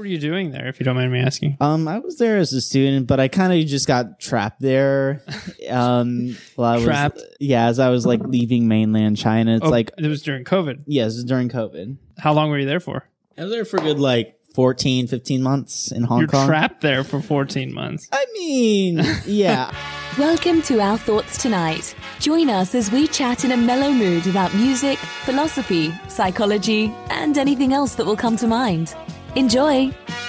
were you doing there, if you don't mind me asking? I was there as a student, but I kind of just got trapped there. Trapped? As I was like leaving mainland China. It's like it was during COVID. Yes, it was during COVID. How long were you there for? I was there for a good 14, 15 months in Hong Kong. You're trapped there for 14 months. I mean, yeah. Welcome to Our Thoughts Tonight. Join us as we chat in a mellow mood about music, philosophy, psychology, and anything else that will come to mind. Enjoy!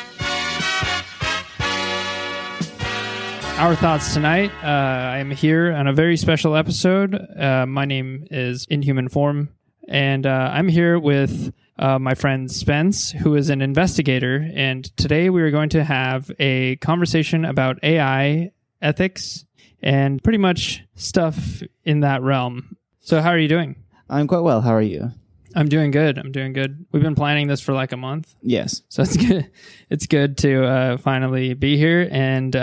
Our Thoughts Tonight. I am here on a very special episode. My name is Inhuman Form, and I'm here with my friend Spence, who is an investigator, and today we are going to have a conversation about AI, ethics, and pretty much stuff in that realm. So how are you doing? I'm quite well. How are you? I'm doing good. We've been planning this for like a month. Yes. So it's good. It's good to finally be here. And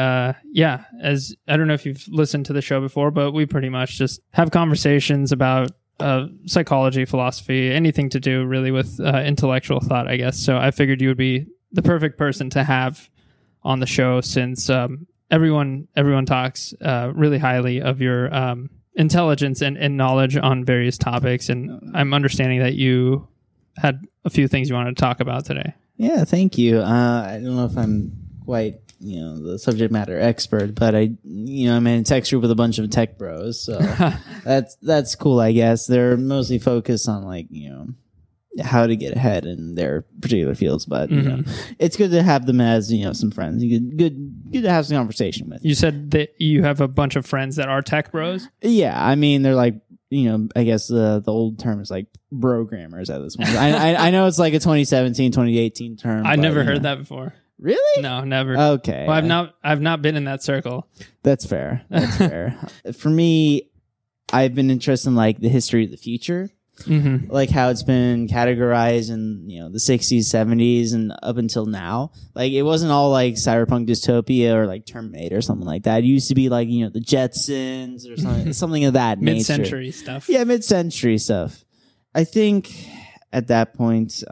as I don't know if you've listened to the show before, but we pretty much just have conversations about psychology, philosophy, anything to do really with intellectual thought, I guess. So I figured you would be the perfect person to have on the show since everyone talks really highly of your intelligence and knowledge on various topics. And I'm understanding that you had a few things you wanted to talk about today. Yeah, thank you. I don't know if I'm quite the subject matter expert, but I'm in a tech group with a bunch of tech bros, so that's cool. I guess they're mostly focused on how to get ahead in their particular fields, but it's good to have them as some friends. Good to have some conversation with. You said that you have a bunch of friends that are tech bros. Yeah, I mean they're like I guess the old term is like programmers at this point. I know it's like a 2017, 2018 term. I never heard that before. Really? No, never. Okay. Well, I've not been in that circle. That's fair. That's fair. For me, I've been interested in like the history of the future. Mm-hmm. Like how it's been categorized in the 60s, 70s, and up until now. Like it wasn't all like cyberpunk dystopia or like Terminator or something like that. It used to be like the Jetsons or something of that nature. Mid-century stuff. Yeah, mid-century stuff. I think at that point,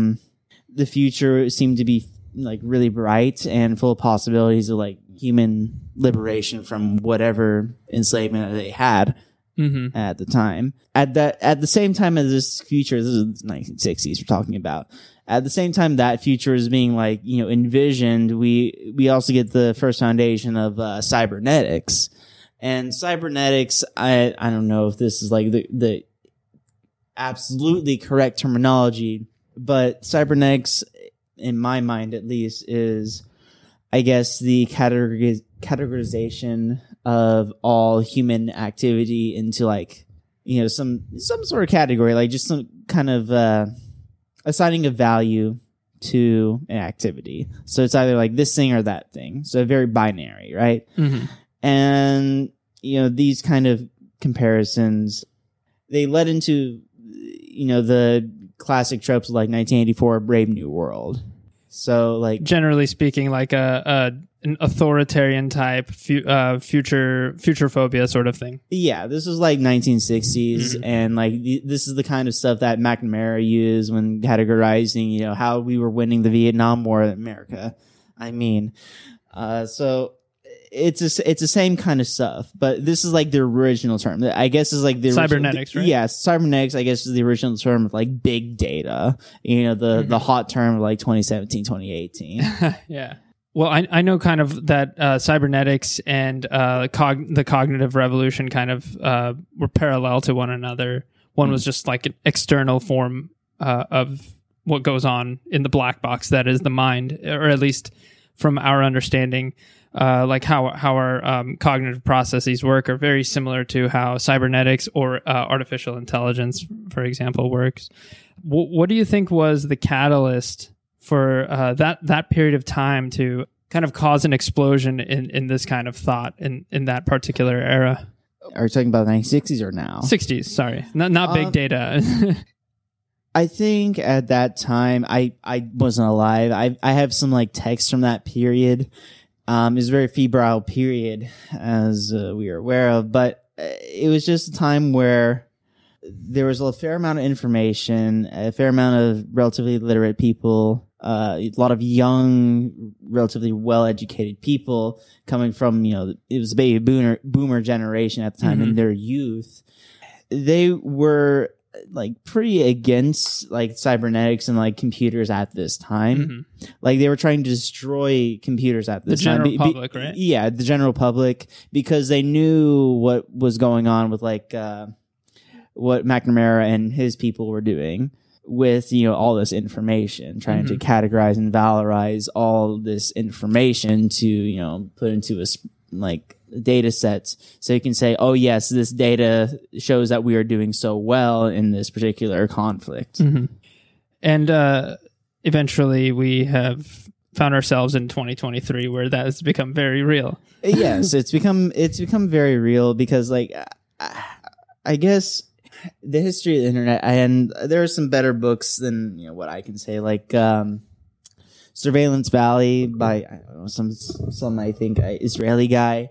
the future seemed to be like really bright and full of possibilities of like human liberation from whatever enslavement they had. Mm-hmm. At the time, at the same time as this future, this is 1960s we're talking about. At the same time that future is being like envisioned, we also get the first foundation of cybernetics. And cybernetics, I don't know if this is like the absolutely correct terminology, but cybernetics, in my mind at least, is I guess the categorization of all human activity into like some sort of category, like just some kind of assigning a value to an activity. So it's either like this thing or that thing. So very binary, right? Mm-hmm. And these kind of comparisons, they led into the classic tropes of like 1984 Brave New World. So like generally speaking, like an authoritarian type future phobia sort of thing. Yeah, this was like 1960s, and like this is the kind of stuff that McNamara used when categorizing how we were winning the Vietnam War in America. I mean, so it's the same kind of stuff, but this is like the original term. I guess is like the cybernetics, right? Yeah, cybernetics. I guess is the original term of like big data. The hot term of like 2017, 2018. Yeah. Well, I know kind of that cybernetics and the cognitive revolution kind of were parallel to one another. One was just like an external form of what goes on in the black box that is the mind, or at least from our understanding. Like how our cognitive processes work are very similar to how cybernetics or artificial intelligence, for example, works. What do you think was the catalyst for that period of time to kind of cause an explosion in this kind of thought in that particular era? Are you talking about the 1960s or now? 60s, sorry. Not big data. I think at that time, I wasn't alive. I have some like texts from that period. It was a very febrile period, as we are aware of, but it was just a time where there was a fair amount of information, a fair amount of relatively literate people a lot of young, relatively well-educated people coming from, it was a baby boomer generation at the time in their youth. They were like pretty against like cybernetics and like computers at this time. Like they were trying to destroy computers at this time. The general public, right? Yeah, the general public, because they knew what was going on with like what McNamara and his people were doing with all this information, trying to categorize and valorize all this information to put into a like data sets, so you can say, oh yes, this data shows that we are doing so well in this particular conflict. And eventually we have found ourselves in 2023 where that has become very real. Yes, it's become very real because like I guess the history of the internet, and there are some better books than what I can say, like Surveillance Valley by I don't know, some I think Israeli guy.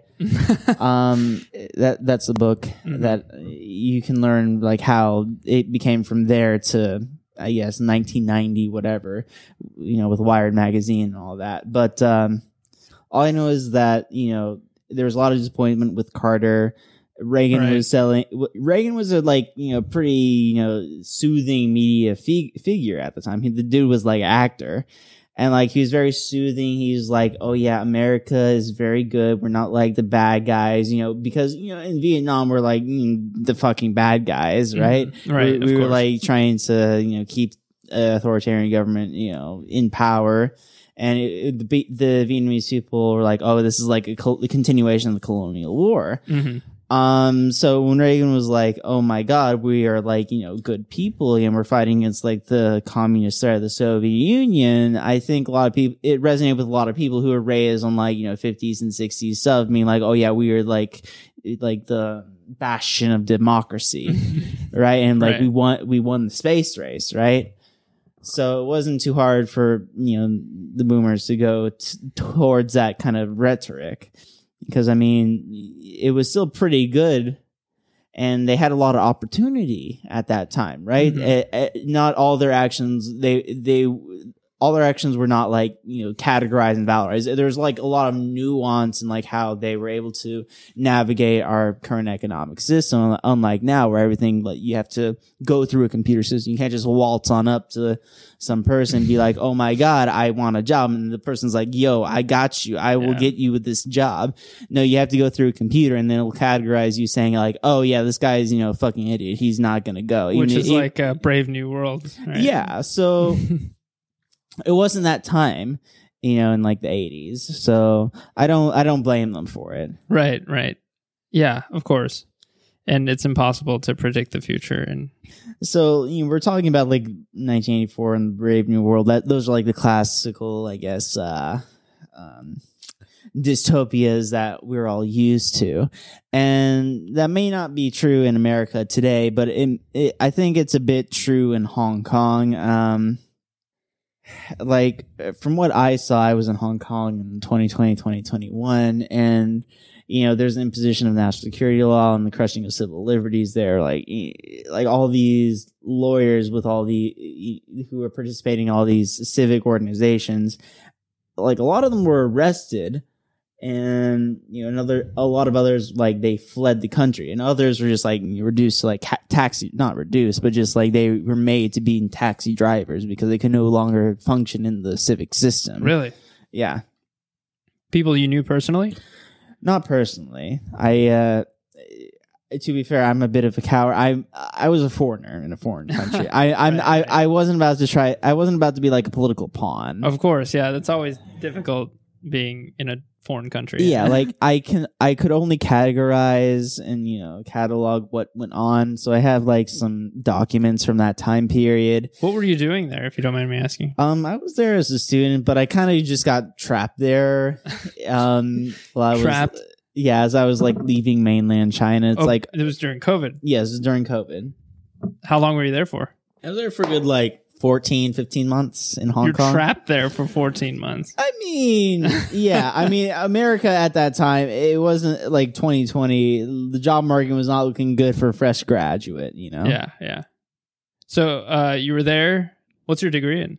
That's the book that you can learn like how it became from there to I guess 1990 whatever, with Wired magazine and all that. But all I know is that there was a lot of disappointment with Carter. Reagan was a pretty soothing media figure at the time. The dude was like actor. And like he was very soothing. He's like, "Oh yeah, America is very good. We're not like the bad guys, because in Vietnam we're like the fucking bad guys, right? Right. We were like trying to keep authoritarian government in power, and the Vietnamese people were like, "Oh, this is like a continuation of the colonial war." So when Reagan was like, oh my God, we are like, good people and we're fighting against like the communist threat of the Soviet Union, I think a lot of people, it resonated with a lot of people who were raised on like, 50s and 60s stuff, being like, oh yeah, we are like the bastion of democracy, right? And like we won the space race, right? So it wasn't too hard for, the boomers to go towards that kind of rhetoric. Because I mean, it was still pretty good, and they had a lot of opportunity at that time, right? Not all their actions, all their actions were not like categorized and valorized. There's like a lot of nuance in like how they were able to navigate our current economic system, unlike now where everything like you have to go through a computer system. You can't just waltz on up to some person and be like, oh my God, I want a job. And the person's like, yo, I got you. I will get you with this job. No, you have to go through a computer and then it'll categorize you saying like, oh yeah, this guy is, a fucking idiot. He's not going to go. Which is like a Brave New World. Right? Yeah. So it wasn't that time, in like the 80s. So I don't blame them for it. Right. Yeah, of course. And it's impossible to predict the future. And so we're talking about like 1984 and Brave New World. Those are like the classical, I guess, dystopias that we're all used to, and that may not be true in America today, but I think it's a bit true in Hong Kong. Like from what I saw, I was in Hong Kong in 2020, 2021, and there's an imposition of national security law and the crushing of civil liberties there. Like all these lawyers with all who are participating in all these civic organizations, like a lot of them were arrested, and a lot of others like they fled the country, and others were just like reduced to like not reduced, but just like they were made to be taxi drivers because they could no longer function in the civic system. Really? Yeah. People you knew personally? Not personally. To be fair, I'm a bit of a coward. I was a foreigner in a foreign country. I wasn't about to be like a political pawn. Of course, yeah. That's always difficult being in a foreign country. Yeah, like I could only categorize and catalog what went on. So I have like some documents from that time period. What were you doing there, if you don't mind me asking? I was there as a student, but I kind of just got trapped there. Trapped? As I was like leaving mainland China. It's like it was during COVID. Yes, it was during COVID. How long were you there for? I was there for a good like 14, 15 months in Hong Kong. You're trapped there for 14 months. I mean, yeah. I mean, America at that time, it wasn't like 2020. The job market was not looking good for a fresh graduate, Yeah. So you were there. What's your degree in?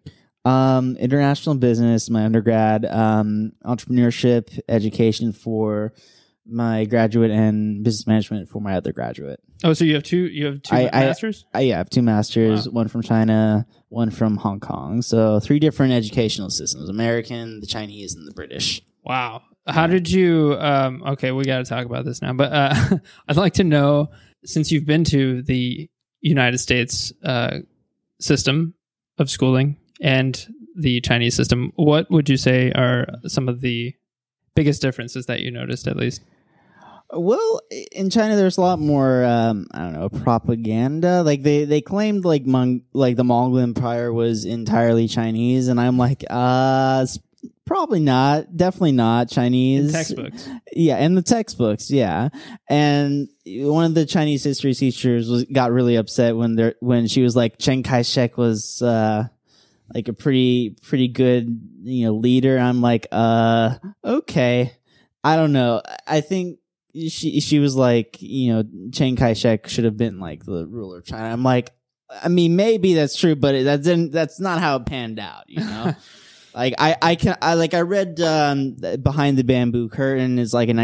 International business, my undergrad, entrepreneurship, education for my graduate, and business management for my other graduate. Oh, so you have two masters? I have 2 masters, Wow. one from China, one from Hong Kong. So 3 different educational systems: American, the Chinese, and the British. Wow. How did you okay, we got to talk about this now, but I'd like to know, since you've been to the United States system of schooling and the Chinese system, what would you say are some of the biggest differences that you noticed, at least? Well, in China, there's a lot more, I don't know, propaganda. Like they claimed like the Mongol Empire was entirely Chinese, and I'm like, it's probably not. Definitely not Chinese. In textbooks. Yeah, in the textbooks, yeah. And one of the Chinese history teachers got really upset when she was like, Chiang Kai-shek was like a pretty good, leader. I'm like, okay. I don't know. I think she was like, Chiang Kai-shek should have been like the ruler of China. I'm like, I mean, maybe that's true, but that's not how it panned out, Like I read Behind the Bamboo Curtain is like a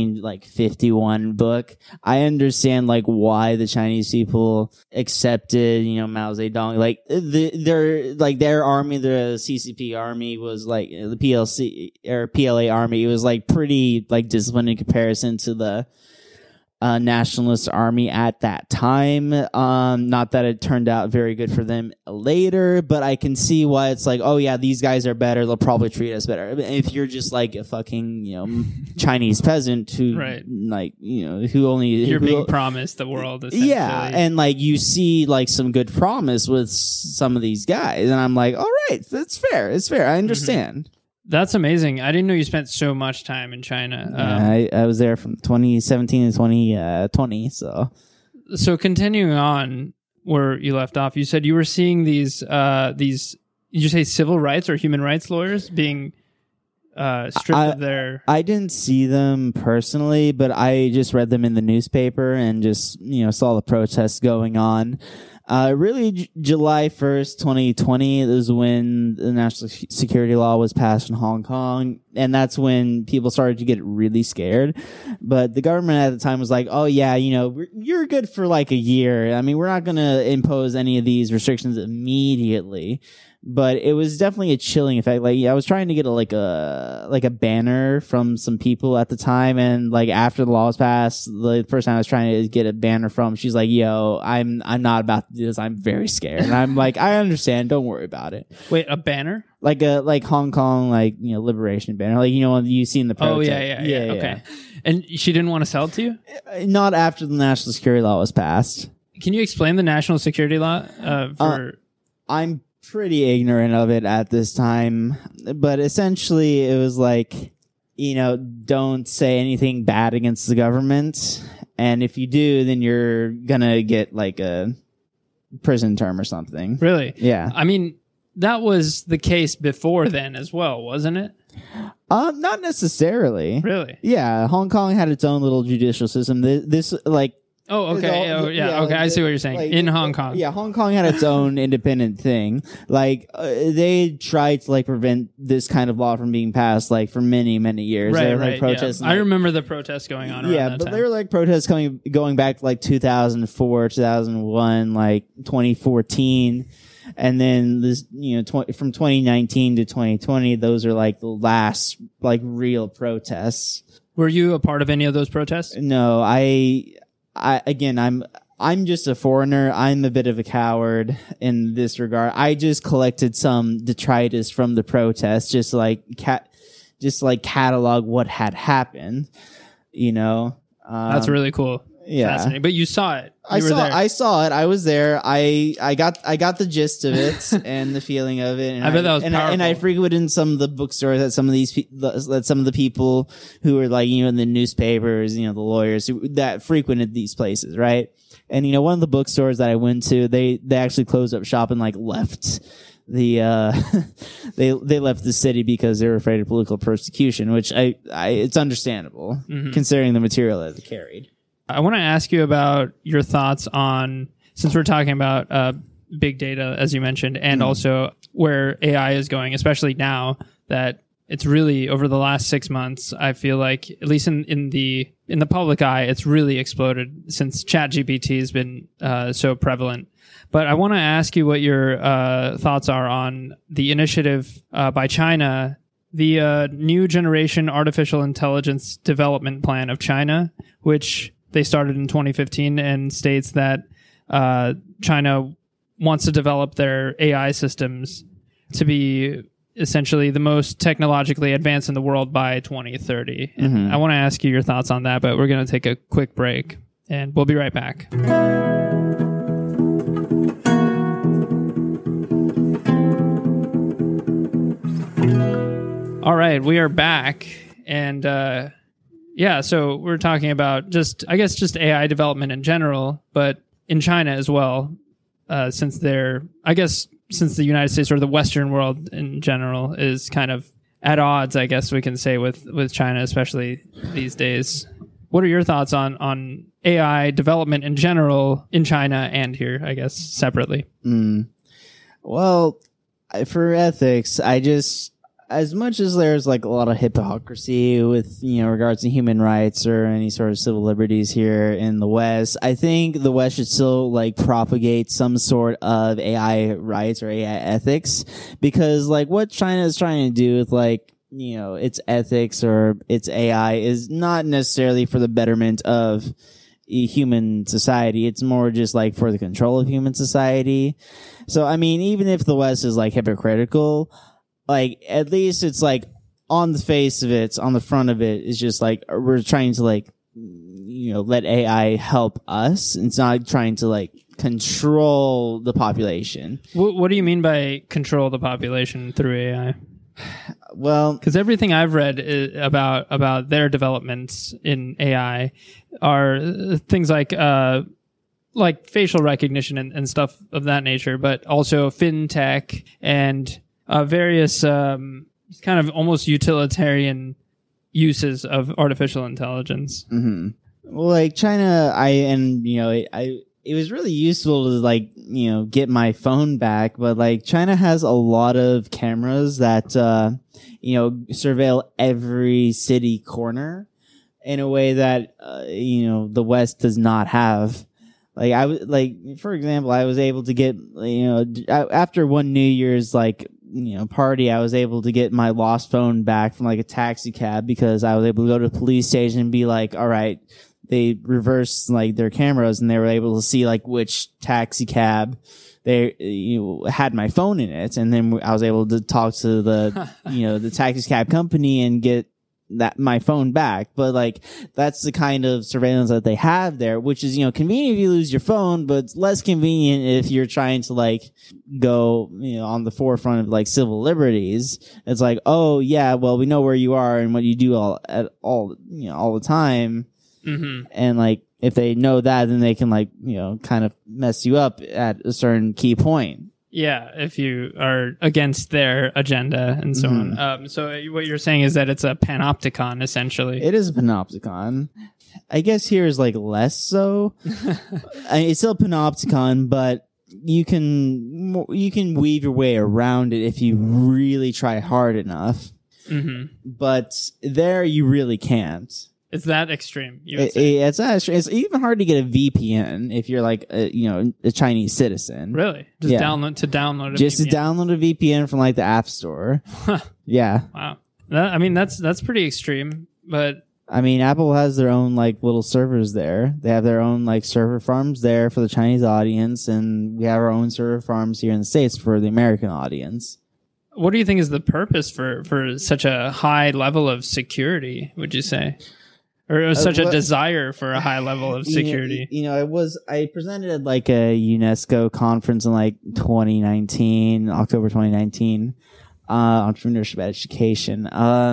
1951 book. I understand like why the Chinese people accepted Mao Zedong. Like their army, the CCP army, was like the PLC or PLA army. It was like pretty like disciplined in comparison to the nationalist army at that time. Not that it turned out very good for them later, but I can see why it's like, oh yeah, these guys are better. They'll probably treat us better. If you're just like a fucking, Chinese peasant who, Right. like, who only You're being promised the world, essentially. yeah, and like you see like some good promise with some of these guys, and I'm like, all right, that's fair. It's fair. I understand. That's amazing. I didn't know you spent so much time in China. I was there from 2017 to 2020. So continuing on where you left off, you said you were seeing these did you say civil rights or human rights lawyers being stripped of their... I didn't see them personally, but I just read them in the newspaper and just, saw the protests going on. Really, July 1st, 2020 is when the national security law was passed in Hong Kong. And that's when people started to get really scared. But the government at the time was like, oh yeah, you're good for like a year. I mean, we're not going to impose any of these restrictions immediately. But it was definitely a chilling effect. Like, I was trying to get a banner from some people at the time, and like after the law was passed, the person I was trying to get a banner from, she's like, "Yo, I'm not about to do this. I'm very scared." And I'm like, "I understand. Don't worry about it." Wait, a banner? Like Hong Kong, liberation banner, like when you see in the protest. Oh yeah. Okay. And she didn't want to sell it to you? Not after the national security law was passed. Can you explain the national security law? I'm pretty ignorant of it at this time, but essentially it was like, don't say anything bad against the government, and if you do, then you're gonna get like a prison term or something. Really? Yeah. I mean, that was the case before then as well, wasn't it? Not necessarily. Really? Yeah, Hong Kong had its own little judicial system. This like... Oh, okay. Okay. I see what you're saying. In Hong Kong. Yeah, Hong Kong had its own independent thing. Like, they tried to, prevent this kind of law from being passed, for many, many years. Right, there were, right. protests. Yeah. I remember the protests going on around that but time. there were, protests going back to, 2004, 2001, 2014. And then this, from 2019 to 2020, those are, the last, real protests. Were you a part of any of those protests? No, I'm just a foreigner. I'm a bit of a coward in this regard. I just collected some detritus from the protest, just catalog what had happened. That's really cool. Yeah, fascinating. But you saw it. I saw it. I was there. I got the gist of it and the feeling of it. And I bet that was powerful. And I frequented some of the bookstores that some of the people who were in the newspapers, the lawyers that frequented these places, right? And one of the bookstores that I went to, they actually closed up shop and left the they left the city because they were afraid of political persecution, which it's understandable considering the material that they carried. I want to ask you about your thoughts on, since we're talking about big data, as you mentioned, and also where AI is going, especially now that it's really over the last 6 months. I feel like, at least in the public eye, it's really exploded since ChatGPT has been so prevalent. But I want to ask you what your thoughts are on the initiative by China, the New Generation Artificial Intelligence Development Plan of China, which they started in 2015 and states that China wants to develop their AI systems to be essentially the most technologically advanced in the world by 2030. And I want to ask you your thoughts on that, but we're going to take a quick break and we'll be right back. All right, we are back. And so we're talking about just AI development in general, but in China as well, since the United States or the Western world in general is kind of at odds, I guess we can say, with China, especially these days. What are your thoughts on AI development in general in China and here, I guess, separately? Well, for ethics, as much as there's like a lot of hypocrisy with, regards to human rights or any sort of civil liberties here in the West, I think the West should still like propagate some sort of AI rights or AI ethics, because like what China is trying to do with like, its ethics or its AI is not necessarily for the betterment of human society. It's more just like for the control of human society. So, I mean, even if the West is like hypocritical, like, at least it's like on the face of it, on the front of it, it's just like we're trying to like, let AI help us. It's not trying to like control the population. What do you mean by control the population through AI? Well, because everything I've read about their developments in AI are things like facial recognition and stuff of that nature, but also fintech and various kind of almost utilitarian uses of artificial intelligence. Well, like China, it was really useful to like, get my phone back, but like China has a lot of cameras that, surveil every city corner in a way that, the West does not have. Like for example, I was able to get, after one New Year's, party, I was able to get my lost phone back from like a taxi cab because I was able to go to the police station and be like, all right, they reversed like their cameras and they were able to see like which taxi cab they had my phone in it. And then I was able to talk to the, the taxi cab company and get my phone back. But like, that's the kind of surveillance that they have there, which is, convenient if you lose your phone, but it's less convenient if you're trying to like go, on the forefront of like civil liberties. It's like, oh yeah, well, we know where you are and what you do all the time. And like, if they know that, then they can like, kind of mess you up at a certain key point. Yeah, if you are against their agenda and so on. So what you're saying is that it's a panopticon, essentially. It is a panopticon. I guess here is like less so. It's still a panopticon, but you can weave your way around it if you really try hard enough. But there you really can't. It's that extreme. It's that extreme. It's even hard to get a VPN if you're like a Chinese citizen. Really? Just download a VPN. To download a VPN from like the App Store. Yeah. Wow. That's pretty extreme. But I mean, Apple has their own like little servers there. They have their own like server farms there for the Chinese audience, and we have our own server farms here in the States for the American audience. What do you think is the purpose for such a high level of security, would you say? Or it was such a desire for a high level of security. I presented at like a UNESCO conference in like 2019, October 2019, entrepreneurship education.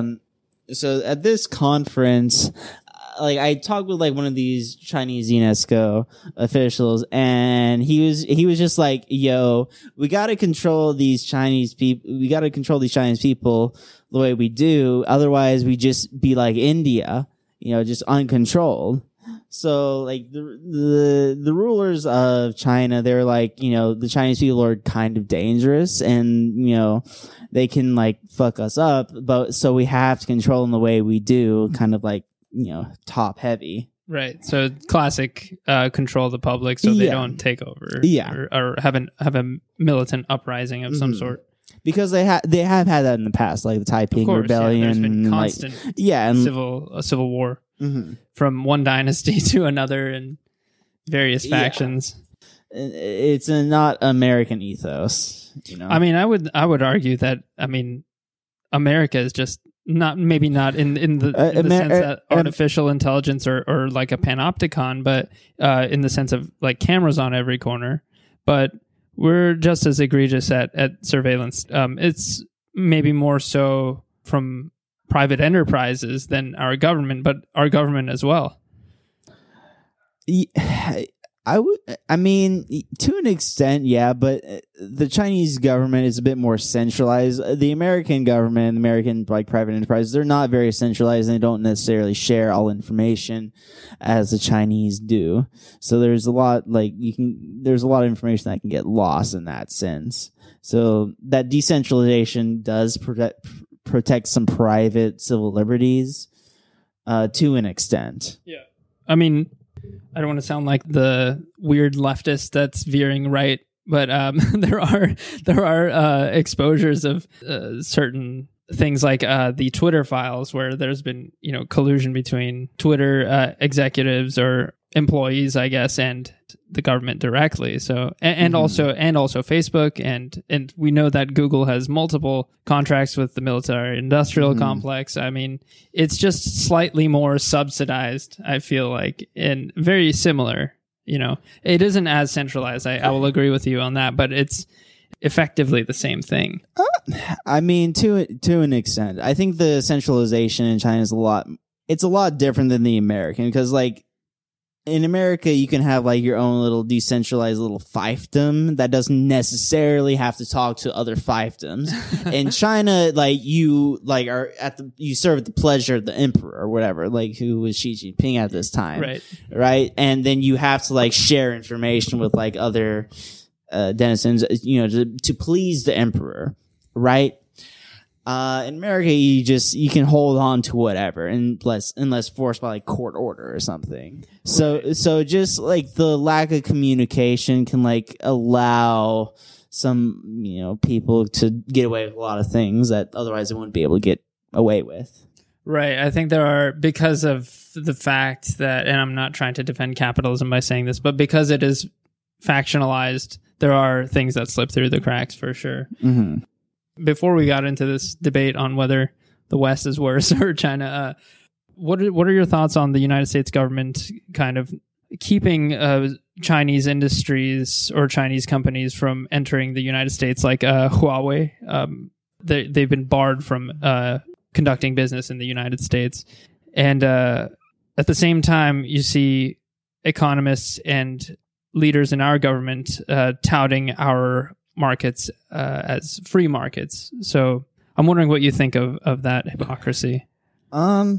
So at this conference, like I talked with like one of these Chinese UNESCO officials, and he was just like, yo, we got to control these Chinese people. We got to control these Chinese people the way we do. Otherwise we just be like India. Just uncontrolled. So like the rulers of China, they're like, the Chinese people are kind of dangerous, and they can like fuck us up, but so we have to control them the way we do, kind of like top heavy. Right. So classic control the public so they don't take over. Yeah. Or have a militant uprising of some sort. Because they have had that in the past, like the Taiping Rebellion. There's been constant civil war from one dynasty to another and various factions. It's not American ethos, I mean, I would argue that America is just maybe not in the sense that artificial intelligence or like a panopticon, but in the sense of like cameras on every corner, but we're just as egregious at surveillance. It's maybe more to private enterprises than our government, but our government as well. I mean, to an extent, yeah, but the Chinese government is a bit more centralized. The American government, American like private enterprises, they're not very centralized, and they don't necessarily share all information as the Chinese do. So there's a lot there's a lot of information that can get lost in that sense. So that decentralization does protect some private civil liberties to an extent. Yeah, I mean, I don't want to sound like the weird leftist that's veering right, but there are exposures of certain things like the Twitter files, where there's been collusion between Twitter executives or employees, I guess, and the government directly. So and also Facebook, and we know that Google has multiple contracts with the military industrial complex. I mean, it's just slightly more subsidized, I feel like, and very similar. It isn't as centralized. I will agree with you on that, but it's effectively the same thing. I mean, to an extent, I think the centralization in China is a lot different than the American, because like in America, you can have like your own little decentralized little fiefdom that doesn't necessarily have to talk to other fiefdoms. In China, like you serve at the pleasure of the emperor or whatever, like who was Xi Jinping at this time, right? And then you have to like share information with like other denizens, to please the emperor, right? In America, you can hold on to whatever, unless forced by like court order or something. So just like the lack of communication can like allow some people to get away with a lot of things that otherwise they wouldn't be able to get away with. Right. I think there are, because of the fact that, and I'm not trying to defend capitalism by saying this, but because it is factionalized, there are things that slip through the cracks for sure. Mm-hmm. Before we got into this debate on whether the West is worse or China, what are your thoughts on the United States government kind of keeping Chinese industries or Chinese companies from entering the United States, like Huawei? They've been barred from conducting business in the United States. And at the same time, you see economists and leaders in our government touting our markets as free markets. So I'm wondering what you think of that hypocrisy. Well,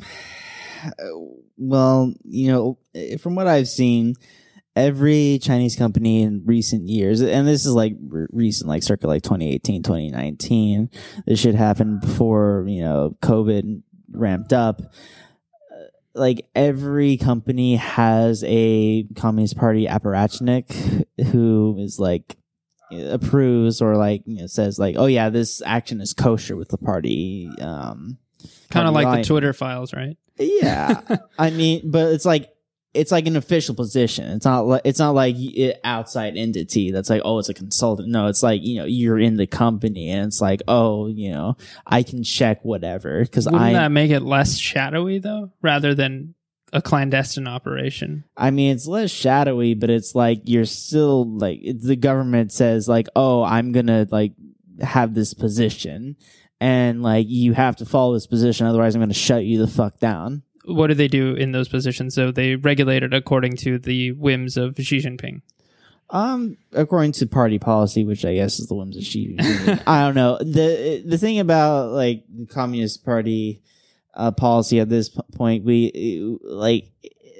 from what I've seen, every Chinese company in recent years, and this is like recent, like circa like 2018, 2019, this should happen before, COVID ramped up. Like every company has a Communist Party apparatchik who is like approves or like says like, oh yeah, this action is kosher with the party. Kind of like the Twitter files, right? Yeah. I mean, but it's like an official position. It's not like an outside entity that's like, oh, it's a consultant. No, it's like, you're in the company, and it's like, oh, I can check whatever. Wouldn't that make it less shadowy though, rather than a clandestine operation? I mean, it's less shadowy, but it's like you're still like, the government says like, oh, I'm gonna like have this position, and like you have to follow this position, otherwise I'm gonna shut you the fuck down. What do they do in those positions? So they regulate it according to the whims of Xi Jinping. According to party policy, which I guess is the whims of Xi Jinping. I don't know. The thing about like the Communist Party policy at this point, we like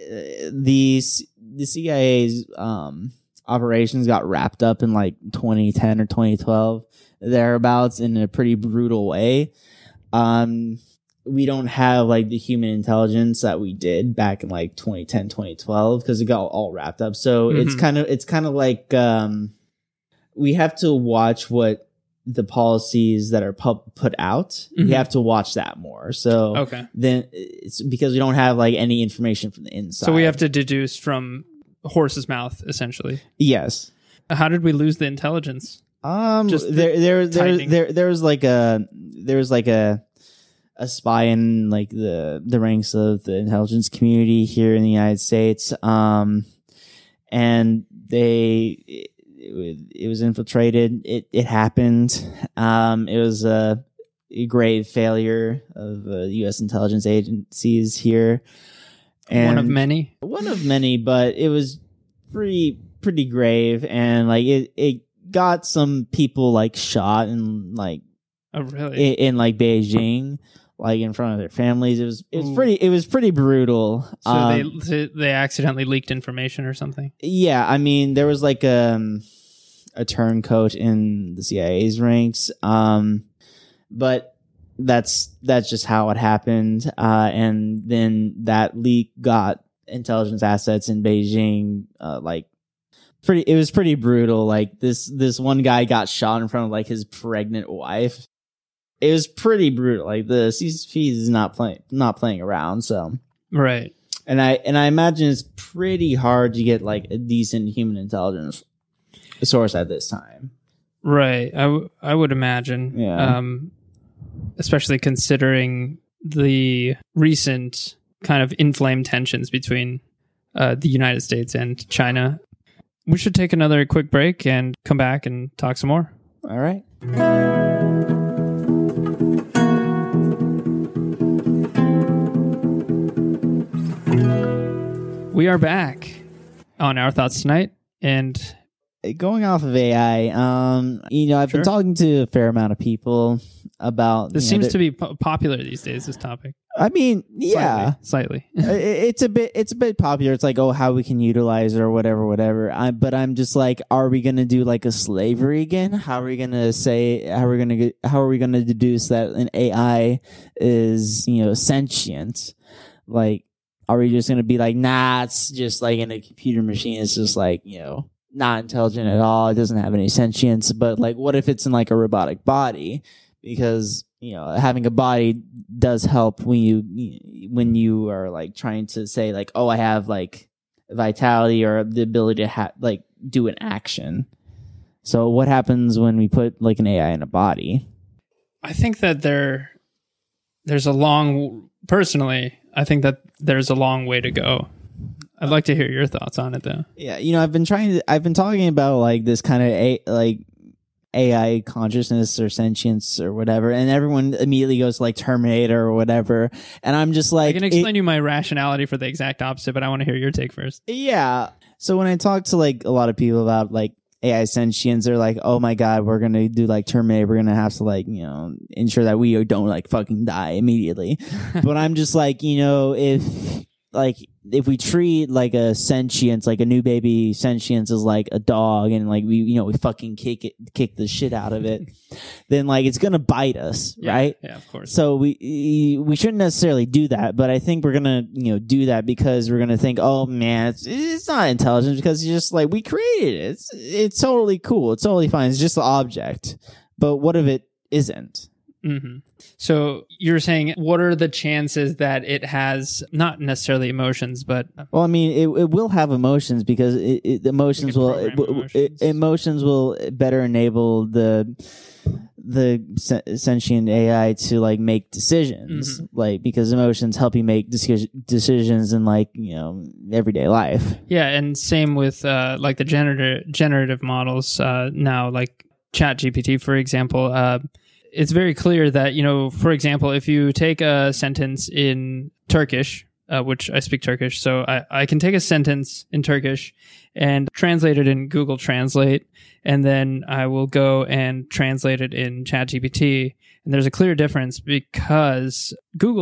the CIA's operations got wrapped up in like 2010 or 2012 thereabouts in a pretty brutal way. We don't have like the human intelligence that we did back in like 2010, 2012 because it got all wrapped up. So it's kind of like we have to watch what the policies that are put out. We have to watch that more. So then it's because we don't have like any information from the inside. So we have to deduce from horse's mouth, essentially. Yes. How did we lose the intelligence? There was like a spy in like the ranks of the intelligence community here in the United States. And it was infiltrated. It happened. It was a grave failure of U.S. intelligence agencies here. And one of many, but it was pretty grave, and like it got some people like shot and like in like Beijing, like in front of their families. It was pretty brutal. So they accidentally leaked information or something. Yeah, I mean there was like a turncoat in the CIA's ranks, but that's just how it happened. And then that leak got intelligence assets in Beijing. It was pretty brutal. Like this one guy got shot in front of like his pregnant wife. It was pretty brutal. Like the CCP is not playing around. So right. And I imagine it's pretty hard to get like a decent human intelligence source at this time. Right. I would imagine. Yeah. Especially considering the recent kind of inflamed tensions between the United States and China. We should take another quick break and come back and talk some more. All right. We are back on Our Thoughts Tonight, and going off of AI, I've been talking to a fair amount of people about this. Seems to be popular these days, this topic. I mean, yeah, slightly. It's a bit popular. It's like, oh, how we can utilize it or whatever. But I'm just like, are we gonna do like a slavery again? How are we gonna deduce that an AI is sentient? Like, are we just gonna be like, nah, it's just like in a computer machine. It's just like not intelligent at all. It doesn't have any sentience. But like, what if it's in like a robotic body? Because having a body does help when you are like trying to say like, oh, I have like vitality or the ability to like do an action. So what happens when we put like an AI in a body? I think that personally, I think that there's a long way to go. I'd like to hear your thoughts on it though. Yeah, I've been talking about like this kind of AI consciousness or sentience or whatever, and everyone immediately goes to like Terminator or whatever, and I'm just like, I can explain you my rationality for the exact opposite, but I want to hear your take first. Yeah. So when I talk to like a lot of people about like AI sentience, they're like, oh my god, we're gonna do like Terminator, we're gonna have to like ensure that we don't like fucking die immediately. But I'm just like, if we treat like a sentience, like a new baby sentience as like a dog, and like we fucking kick the shit out of it, then like it's gonna bite us, right? Yeah, of course. So we shouldn't necessarily do that, but I think we're gonna do that because we're gonna think, oh man, it's not intelligent because it's just like we created it. It's totally cool. It's totally fine. It's just the object. But what if it isn't? Mm-hmm. So you're saying, what are the chances that it has not necessarily emotions, but well, I mean, it will have emotions because emotions will better enable the sentient AI to like make decisions, like because emotions help you make decisions in like everyday life. Yeah, and same with like the generative models now, like ChatGPT, for example. It's very clear that, for example, if you take a sentence in Turkish, which I speak Turkish, so I can take a sentence in Turkish and translate it in Google Translate, and then I will go and translate it in ChatGPT. And there's a clear difference because Google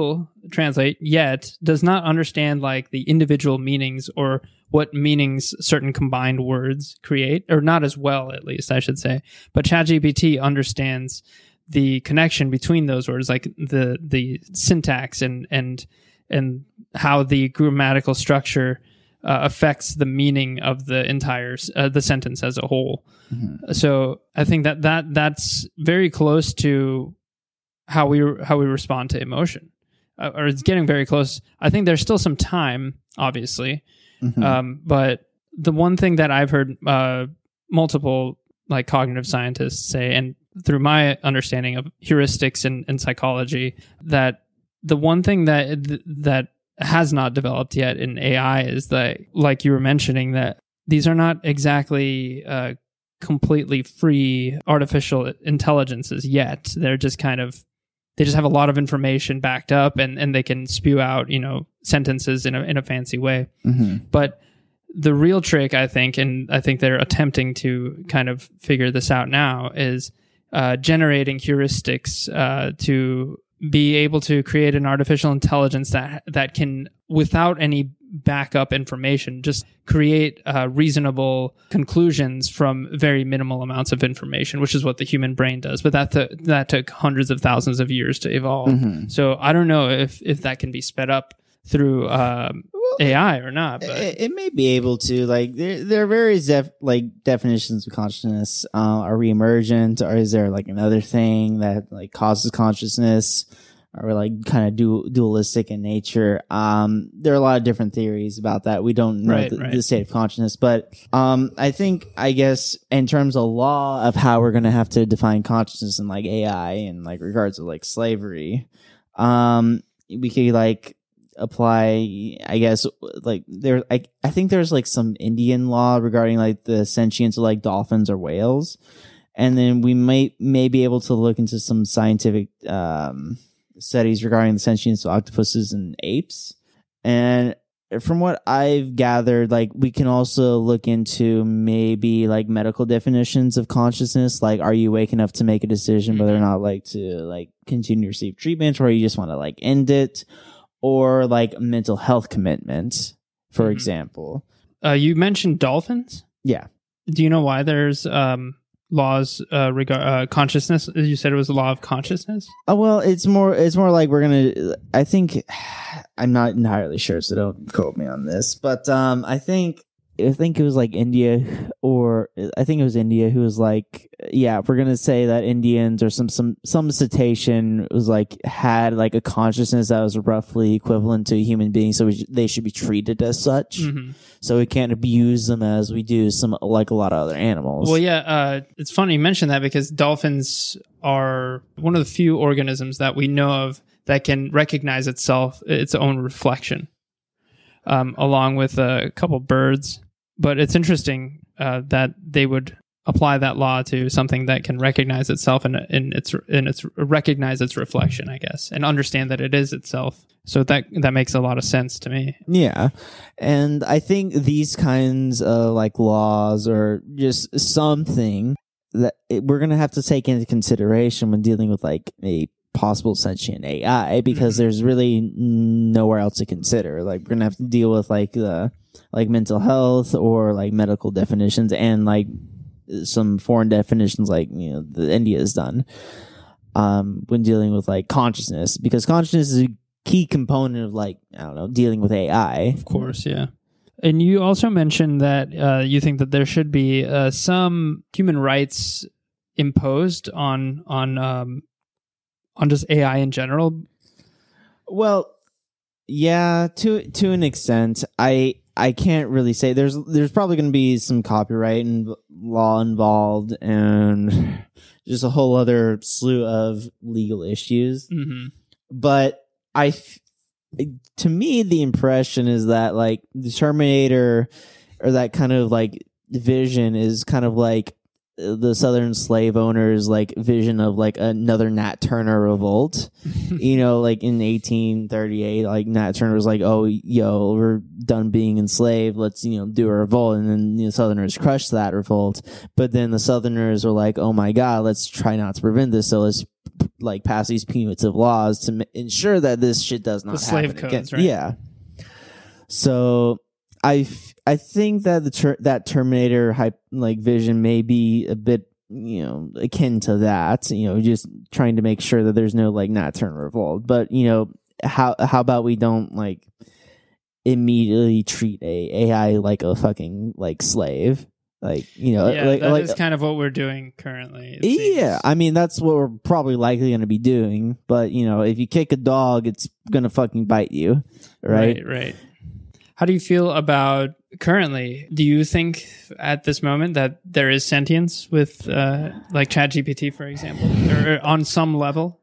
translate yet does not understand like the individual meanings or what meanings certain combined words create, or not as well, at least I should say. But ChatGPT understands the connection between those words, like the syntax and how the grammatical structure affects the meaning of the entire the sentence as a whole. Mm-hmm. So I think that's very close to how we respond to emotion, or it's getting very close. I think there's still some time, obviously, but the one thing that I've heard multiple like cognitive scientists say, and through my understanding of heuristics and psychology, that the one thing that has not developed yet in AI is that, like you were mentioning, that these are not exactly completely free artificial intelligences yet. They're just they just have a lot of information backed up, and they can spew out, sentences in a fancy way. Mm-hmm. But the real trick, I think, and I think they're attempting to kind of figure this out now, is generating heuristics to be able to create an artificial intelligence that can, without any backup information, just create reasonable conclusions from very minimal amounts of information, which is what the human brain does. But that took hundreds of thousands of years to evolve. Mm-hmm. So I don't know if that can be sped up through AI or not. But it may be able to. Like there are various definitions of consciousness. Are we emergent, or is there like another thing that like causes consciousness? Or like kind of dualistic in nature. There are a lot of different theories about that. We don't know the state of consciousness, but I guess in terms of law of how we're going to have to define consciousness in like AI and like regards to like slavery, we could like apply, I guess, like I think there's like some Indian law regarding like the sentience of like dolphins or whales, and then we may be able to look into some scientific studies regarding the sentience of octopuses and apes. And from what I've gathered, like we can also look into maybe like medical definitions of consciousness. Like, are you awake enough to make a decision whether or not like to like continue to receive treatment, or you just want to like end it, or like mental health commitment, for example. You mentioned dolphins. Yeah. Do you know why there's laws regard consciousness? You said it was a law of consciousness. Well, it's more like we're gonna. I think I'm not entirely sure, so don't quote me on this. But I think it was like India, or I think it was India who was like, yeah, we're gonna say that Indians or some cetacean was like had like a consciousness that was roughly equivalent to a human being, so they should be treated as such. Mm-hmm. So we can't abuse them as we do some like a lot of other animals. Well, yeah, it's funny you mention that, because dolphins are one of the few organisms that we know of that can recognize its own reflection, along with a couple birds. But it's interesting that they would apply that law to something that can recognize itself and recognize its reflection, I guess, and understand that it is itself. So that makes a lot of sense to me. Yeah, and I think these kinds of like laws are just something that we're gonna have to take into consideration when dealing with like a possible sentient AI, because there's really nowhere else to consider. Like we're gonna have to deal with like the mental health or like medical definitions, and like some foreign definitions like the India has done when dealing with like consciousness, because consciousness is a key component of like, I don't know, dealing with AI. Of course, yeah. And you also mentioned that you think that there should be some human rights imposed on just AI in general. Well, yeah, to an extent. I can't really say. There's probably going to be some copyright and law involved, and just a whole other slew of legal issues. Mm-hmm. But to me, the impression is that like the Terminator, or that kind of like vision, is kind of like the Southern slave owners' like vision of like another Nat Turner revolt. Like in 1838, like Nat Turner was like, "Oh, yo, we're done being enslaved. Let's do a revolt." And then Southerners crushed that revolt. But then the Southerners were like, "Oh my God, let's try not to prevent this. So let's like pass these punitive laws to ensure that this shit does not The slave happen codes, again. right? Yeah. So I think that that Terminator vision may be a bit, akin to that, just trying to make sure that there's no Nocturnal Revolt. But, how about we don't immediately treat a AI like a fucking slave? That is kind of what we're doing currently. Yeah, I mean, that's what we're probably likely going to be doing. But, if you kick a dog, it's going to fucking bite you, right? Right. How do you feel about currently? Do you think at this moment that there is sentience with ChatGPT, for example, or on some level?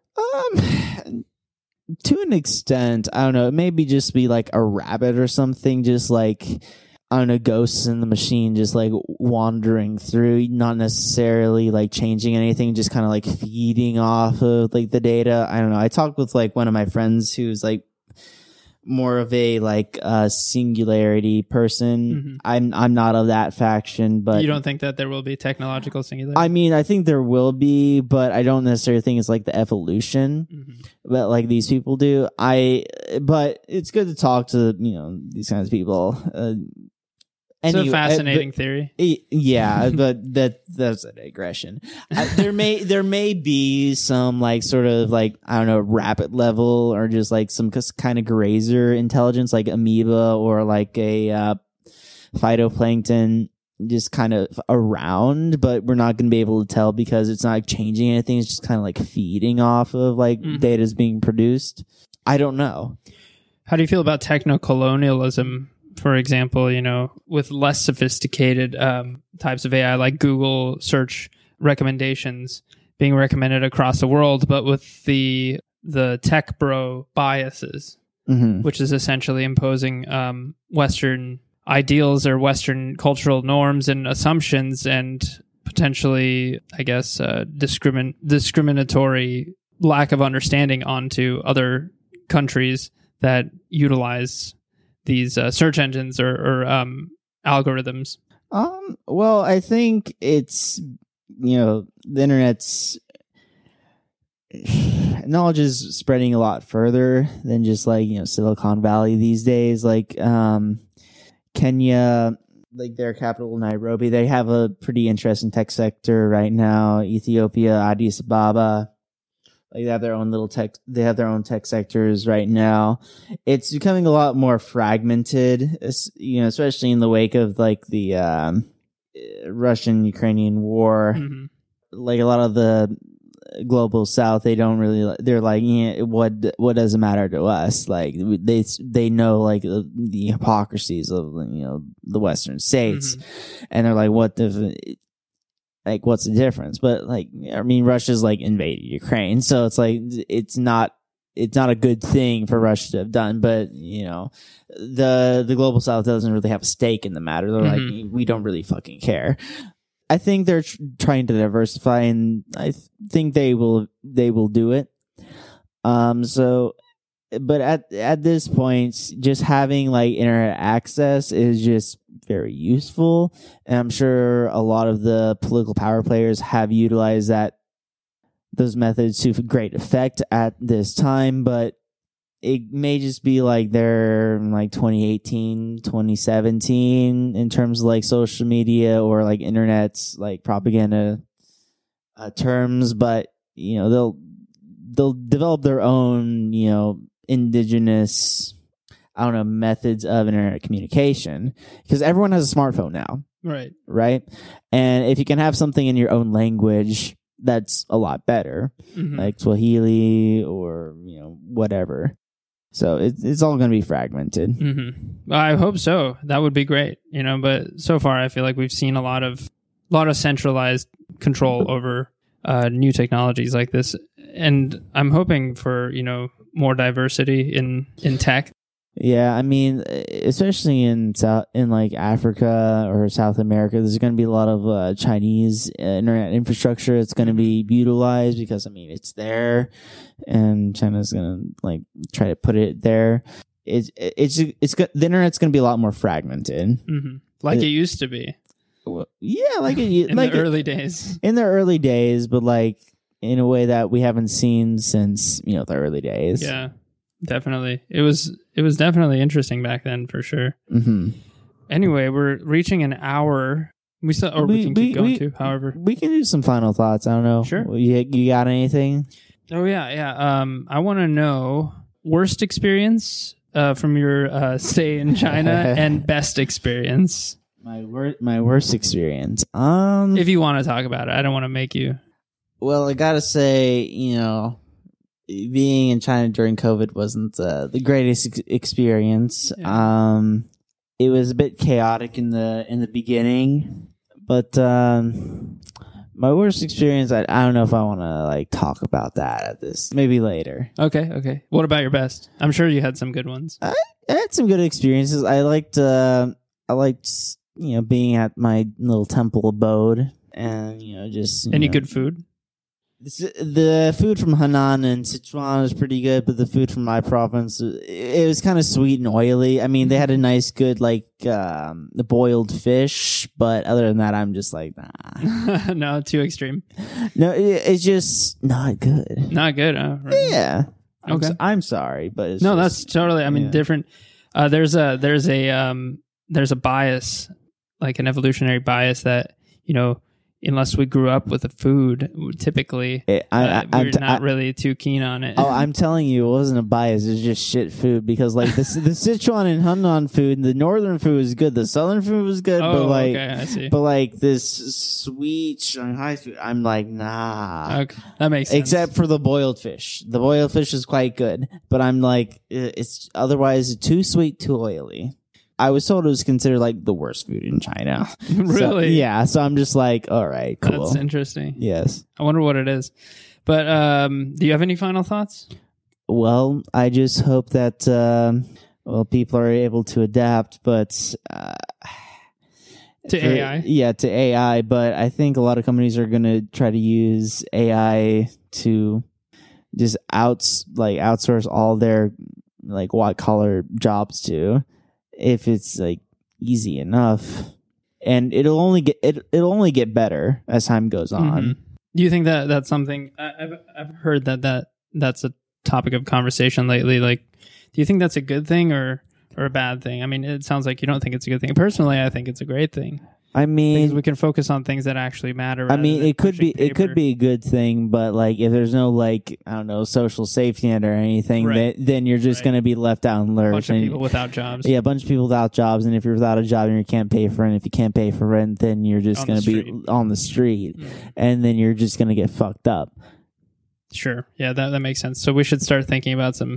To an extent, I don't know. It maybe just be like a rabbit or something, just I don't know, ghosts in the machine, just wandering through, not necessarily changing anything, just kind of feeding off of the data. I don't know. I talked with one of my friends who's more of a singularity person. Mm-hmm. I'm not of that faction, but you don't think that there will be technological singularity? I mean, I think there will be, but I don't necessarily think it's the evolution that these people do. But it's good to talk to these kinds of people. It's a fascinating theory. Yeah, but that's a digression. There may be some sort of I don't know, rabbit level or just some kind of grazer intelligence amoeba or a phytoplankton just kind of around, but we're not going to be able to tell because it's not changing anything. It's just kind of feeding off of data's being produced. I don't know. How do you feel about techno-colonialism? For example, with less sophisticated types of AI like Google search recommendations being recommended across the world, but with the tech bro biases, which is essentially imposing Western ideals or Western cultural norms and assumptions and potentially, I guess, discriminatory lack of understanding onto other countries that utilize these search engines or algorithms? Well, I think it's, the internet's knowledge is spreading a lot further than just Silicon Valley these days. Kenya, their capital Nairobi, they have a pretty interesting tech sector right now. Ethiopia, Addis Ababa, they have their own tech sectors right now. It's becoming a lot more fragmented, especially in the wake of the Russian-Ukrainian war. A lot of the global South, they don't really, they're what does it matter to us? They know the hypocrisies of the Western states, and they're what the what's the difference? But Russia's invaded Ukraine, so it's not a good thing for Russia to have done. But the global South doesn't really have a stake in the matter. They're we don't really fucking care. I think they're trying to diversify, and I think they will do it. But at this point, just having internet access is just very useful, and I'm sure a lot of the political power players have utilized those methods to great effect at this time. But it may just be they're 2018, 2017 in terms of social media or internet's propaganda terms. But they'll develop their own indigenous, I don't know, methods of internet communication, because everyone has a smartphone now. Right. And if you can have something in your own language, that's a lot better, like Swahili or, whatever. So it's all going to be fragmented. Well, I hope so. That would be great, but so far I feel like we've seen a lot of centralized control over new technologies like this. And I'm hoping for, more diversity in tech. Yeah, I mean, especially in Africa or South America, there's going to be a lot of Chinese internet infrastructure. It's going to be utilized because it's there, and China's going to try to put it there. The internet's going to be a lot more fragmented, it used to be. Well, yeah, in the early days. In the early days, but in a way that we haven't seen since, the early days. Yeah, definitely. It was definitely interesting back then for sure. Mm-hmm. Anyway, we're reaching an hour. We can keep going too. However, we can do some final thoughts. I don't know. Sure. You got anything? Oh yeah. I want to know worst experience from your stay in China and best experience. My worst experience. If you want to talk about it, I don't want to make you. Well, I gotta say, being in China during COVID wasn't the greatest experience. Yeah. It was a bit chaotic in the beginning, but my worst experience, I don't know if I want to talk about that at this. Maybe later. Okay. What about your best? I'm sure you had some good ones. I had some good experiences. I liked being at my little temple abode, and just Any good food? The food from Henan and Sichuan was pretty good, but the food from my province, it was kind of sweet and oily. I mean, they had a nice, good, the boiled fish, but other than that, I'm just like, nah. No, too extreme. No, it's just not good. Not good, huh? Right. Yeah. Okay. I'm sorry, but it's No, just, that's totally, different. There's a bias, like an evolutionary bias that, unless we grew up with the food, typically we're not really too keen on it. Oh, I'm telling you, it wasn't a bias. It was just shit food because, the Sichuan and Henan food, the northern food was good. The southern food was good, okay, I see. But this sweet Shanghai food, I'm like, nah. Okay, that makes sense. Except for the boiled fish. The boiled fish is quite good, but I'm like, it's otherwise too sweet, too oily. I was told it was considered the worst food in China. Really? So I'm just like, all right, cool. That's interesting. Yes. I wonder what it is. But do you have any final thoughts? Well, I just hope that people are able to adapt, but to AI? Yeah, to AI. But I think a lot of companies are going to try to use AI to just outsource all their white collar jobs to. If it's easy enough, and it'll only get better as time goes on. Mm-hmm. Do you think that that's something I've heard that's a topic of conversation lately? Do you think that's a good thing or a bad thing? I mean, it sounds like you don't think it's a good thing. Personally, I think it's a great thing. I mean, because we can focus on things that actually matter. I mean, it could be a good thing, but if there's no I don't know, social safety net or anything, right. then you're just going to be left out and lurch. A bunch of people without jobs. Yeah, a bunch of people without jobs, and if you're without a job and you can't pay for rent, if you can't pay for rent, then you're just going to be on the street, and then you're just going to get fucked up. Sure, yeah, that makes sense. So we should start thinking about some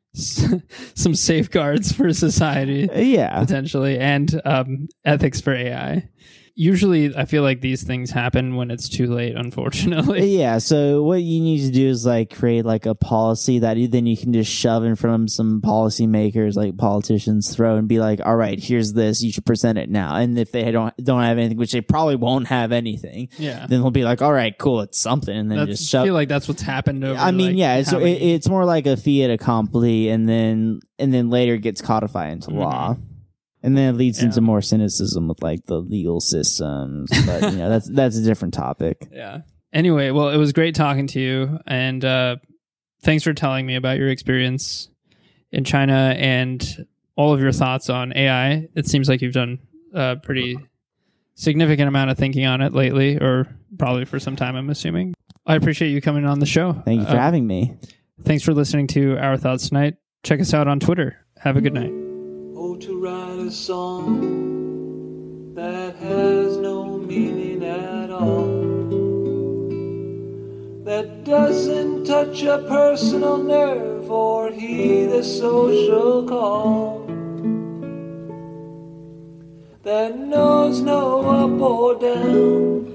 safeguards for society, potentially, and ethics for AI. Usually, I feel like these things happen when it's too late, unfortunately. Yeah, so what you need to do is create a policy that then you can just shove in front of some policymakers, politicians throw, and be all right, here's this, you should present it now. And if they don't have anything, which they probably won't have anything, then they'll be all right, cool, it's something, and then just shove. I feel like that's what's happened over. It's more like a fiat accompli, and then later it gets codified into law. And then it leads into more cynicism with the legal systems, but that's a different topic. Yeah. Anyway, well, it was great talking to you, and thanks for telling me about your experience in China and all of your thoughts on AI. It seems like you've done a pretty significant amount of thinking on it lately, or probably for some time, I'm assuming. I appreciate you coming on the show. Thank you for having me. Thanks for listening to Our Thoughts Tonight. Check us out on Twitter. Have a good night. To write a song that has no meaning at all, that doesn't touch a personal nerve or heed a social call, that knows no up or down,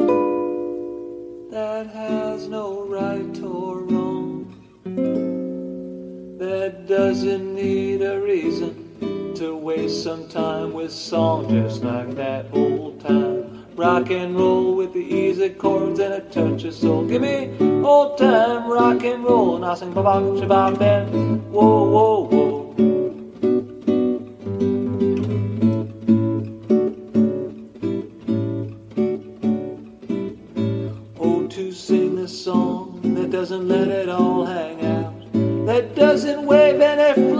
that has no right or wrong, that doesn't need a reason to waste some time with songs just like that old time rock and roll with the easy chords and a touch of soul. Give me old time rock and roll and I'll sing ba-ba shabba ben. Whoa, whoa, whoa. Oh, to sing this song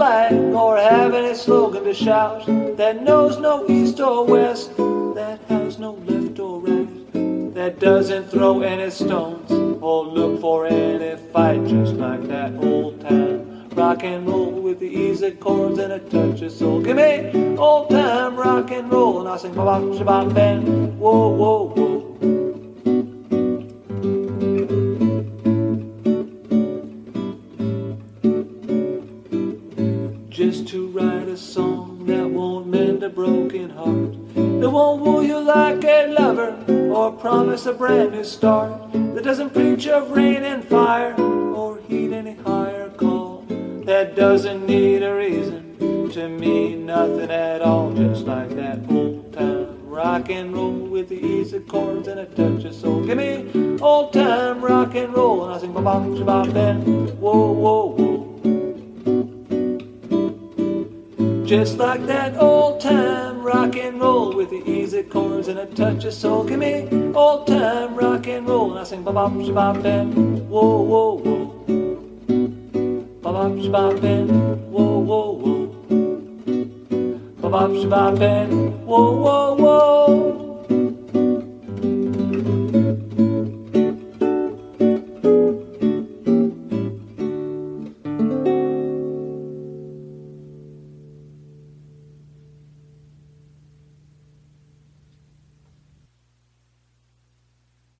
flag or have any slogan to shout, that knows no east or west, that has no left or right, that doesn't throw any stones or look for any fight, just like that old time rock and roll with the easy chords and a touch of soul. Give me old time rock and roll, and I sing ba-bop, shabop, band, whoa, whoa, whoa. Just to write a song that won't mend a broken heart, that won't woo you like a lover or promise a brand new start, that doesn't preach of rain and fire or heed any higher call, that doesn't need a reason to mean nothing at all, just like that old time rock and roll with the easy chords and a touch of soul. Give me old time rock and roll, and I sing ba-bop, shabop, band, whoa, whoa, whoa. Just like that old time rock and roll with the easy chords and a touch of soul. Give me old time rock and roll, and I sing ba-bop, shabop, band, whoa, whoa, whoa. Ba-bop, shabop, band, whoa, whoa, whoa. Ba-bop, shabop, band, whoa, whoa, whoa.